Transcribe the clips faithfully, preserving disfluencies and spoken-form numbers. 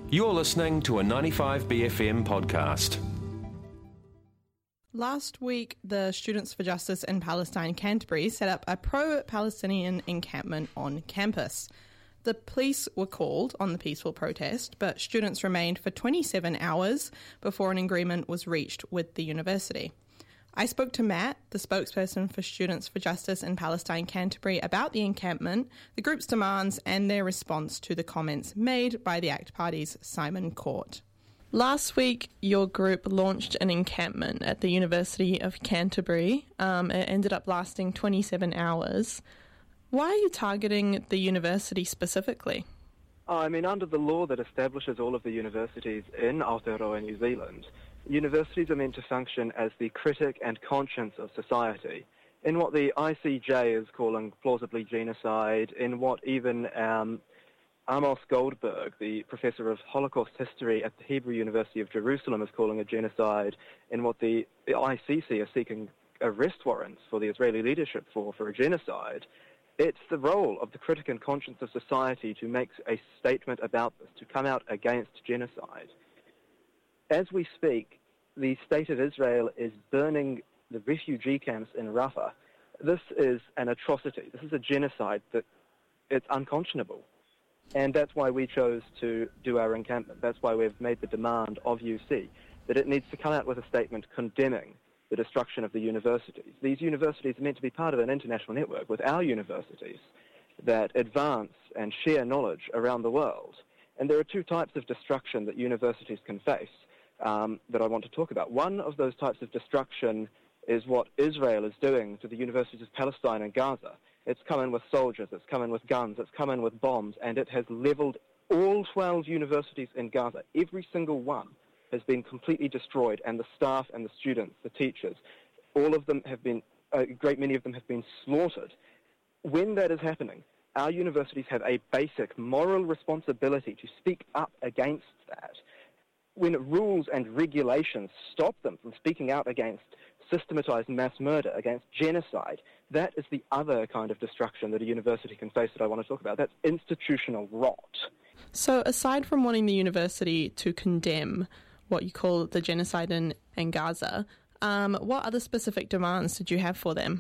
You're listening to a ninety-five B F M podcast. Last week, the Students for Justice in Palestine Canterbury set up a pro-Palestinian encampment on campus. The police were called on the peaceful protest, but students remained for twenty-seven hours before an agreement was reached with the university. I spoke to Matt, the spokesperson for Students for Justice in Palestine Canterbury, about the encampment, the group's demands, and their response to the comments made by the ACT Party's Simon Court. Last week, your group launched an encampment at the University of Canterbury. Um, it ended up lasting twenty-seven hours. Why are you targeting the university specifically? Oh, I mean, under the law that establishes all of the universities in Aotearoa, New Zealand, universities are meant to function as the critic and conscience of society. In what the I C J is calling plausibly genocide, in what even um, Amos Goldberg, the professor of Holocaust history at the Hebrew University of Jerusalem, is calling a genocide, in what the, the I C C is seeking arrest warrants for the Israeli leadership for, for a genocide, it's the role of the critic and conscience of society to make a statement about this, to come out against genocide. As we speak, the state of Israel is burning the refugee camps in Rafah. This is an atrocity. This is a genocide that it's unconscionable. And that's why we chose to do our encampment. That's why we've made the demand of U C that it needs to come out with a statement condemning the destruction of the universities. These universities are meant to be part of an international network with our universities that advance and share knowledge around the world. And there are two types of destruction that universities can face um, that I want to talk about. One of those types of destruction is what Israel is doing to the universities of Palestine and Gaza. It's come in with soldiers, it's come in with guns, it's come in with bombs, and it has leveled all twelve universities in Gaza. Every single one has been completely destroyed, and the staff and the students, the teachers, all of them have been, a great many of them have been slaughtered. When that is happening, our universities have a basic moral responsibility to speak up against that. When rules and regulations stop them from speaking out against systematized mass murder, against genocide, that is the other kind of destruction that a university can face that I want to talk about. That's institutional rot. So aside from wanting the university to condemn what you call the genocide in, in Gaza, um, what other specific demands did you have for them?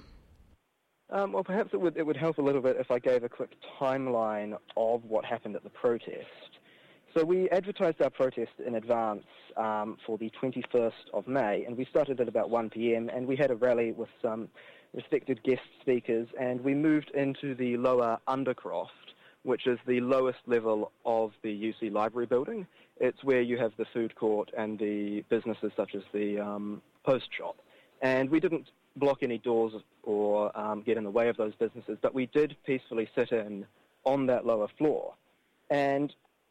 Um, well, perhaps it would, it would help a little bit if I gave a quick timeline of what happened at the protest. So we advertised our protest in advance um, for the twenty-first of May, and we started at about one p.m, and we had a rally with some respected guest speakers, and we moved into the lower Undercroft, which is the lowest level of the U C Library building. It's where you have the food court and the businesses such as the um, post shop. And we didn't block any doors or um, get in the way of those businesses, but we did peacefully sit in on that lower floor. And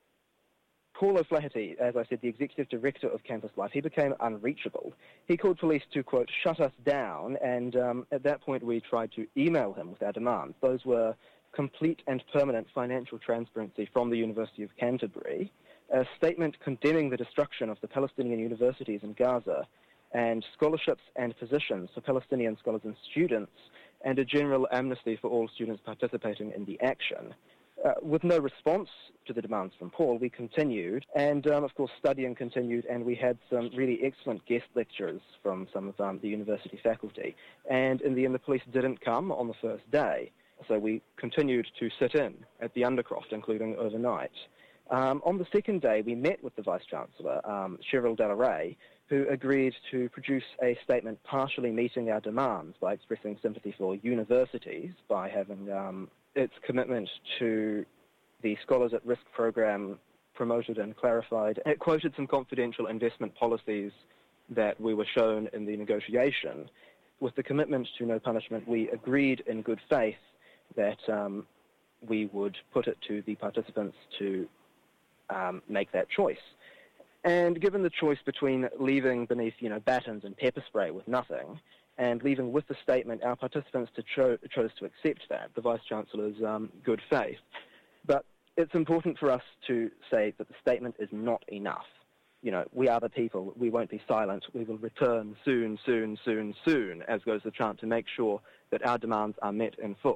Paul O'Flaherty, as I said, the executive director of Campus Life, he became unreachable. He called police to, quote, shut us down, and um, at that point we tried to email him with our demands. Those were complete and permanent financial transparency from the University of Canterbury, a statement condemning the destruction of the Palestinian universities in Gaza, and scholarships and positions for Palestinian scholars and students, and a general amnesty for all students participating in the action. Uh, with no response to the demands from Paul, we continued, and um, of course studying continued, and we had some really excellent guest lecturers from some of um, the university faculty. And in the end, the police didn't come on the first day, so we continued to sit in at the Undercroft, including overnight. Um, on the second day, we met with the Vice-Chancellor, um, Cheryl Delaray, who agreed to produce a statement partially meeting our demands by expressing sympathy for universities, by having um, its commitment to the Scholars at Risk program promoted and clarified. It quoted some confidential investment policies that we were shown in the negotiation. With the commitment to no punishment, we agreed in good faith that um, we would put it to the participants to um, make that choice. And given the choice between leaving beneath, you know, batons and pepper spray with nothing, and leaving with the statement, our participants to cho- chose to accept that, the Vice-Chancellor's um, good faith. But it's important for us to say that the statement is not enough. You know, we are the people, we won't be silent, we will return soon, soon, soon, soon, as goes the chant, to make sure that our demands are met in full.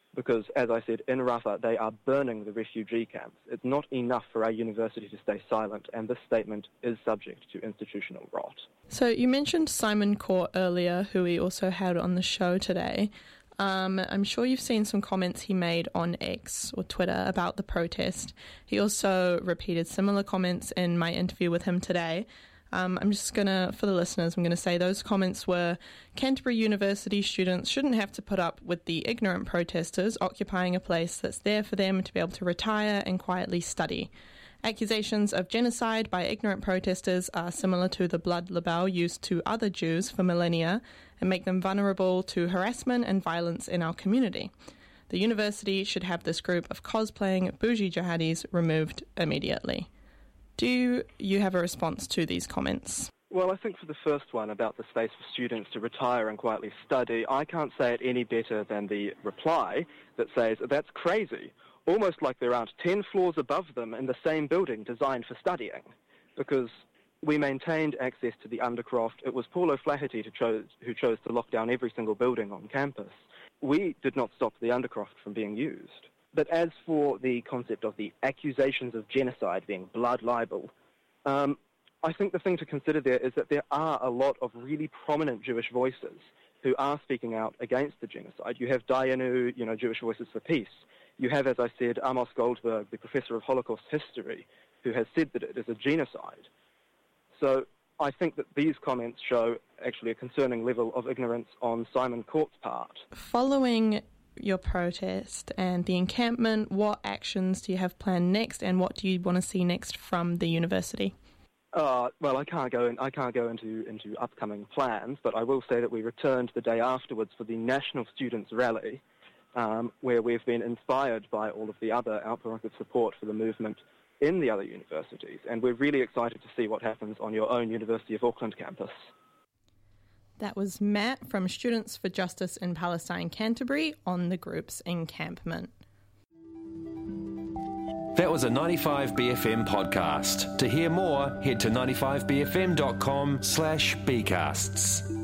Because, as I said, in Rafah, they are burning the refugee camps. It's not enough for our university to stay silent, and this statement is subject to institutional rot. So you mentioned Simon Court earlier, who we also had on the show today. Um, I'm sure you've seen some comments he made on X or Twitter about the protest. He also repeated similar comments in my interview with him today. Um, I'm just going to, for the listeners, I'm going to say those comments were, Canterbury University students shouldn't have to put up with the ignorant protesters occupying a place that's there for them to be able to retire and quietly study. Accusations of genocide by ignorant protesters are similar to the blood libel used to other Jews for millennia and make them vulnerable to harassment and violence in our community. The university should have this group of cosplaying bougie jihadis removed immediately. Do you have a response to these comments? Well, I think for the first one about the space for students to retire and quietly study, I can't say it any better than the reply that says, that's crazy, almost like there aren't ten floors above them in the same building designed for studying, because we maintained access to the Undercroft. It was Paul O'Flaherty who chose, who chose to lock down every single building on campus. We did not stop the Undercroft from being used. But as for the concept of the accusations of genocide being blood libel, um, I think the thing to consider there is that there are a lot of really prominent Jewish voices who are speaking out against the genocide. You have Dayenu, you know, Jewish Voices for Peace. You have, as I said, Amos Goldberg, the professor of Holocaust history, who has said that it is a genocide. So I think that these comments show actually a concerning level of ignorance on Simon Court's part. Following your protest and the encampment, what actions do you have planned next, and what do you want to see next from the university? Uh, well, I can't go in, I can't go into into upcoming plans, but I will say that we returned the day afterwards for the National Students' Rally, um, where we've been inspired by all of the other outpourings of support for the movement in the other universities, and we're really excited to see what happens on your own University of Auckland campus. That was Matt from Students for Justice in Palestine Canterbury on the group's encampment. That was a ninety-five B F M podcast. To hear more, head to ninety-five b f m dot com slash bcasts.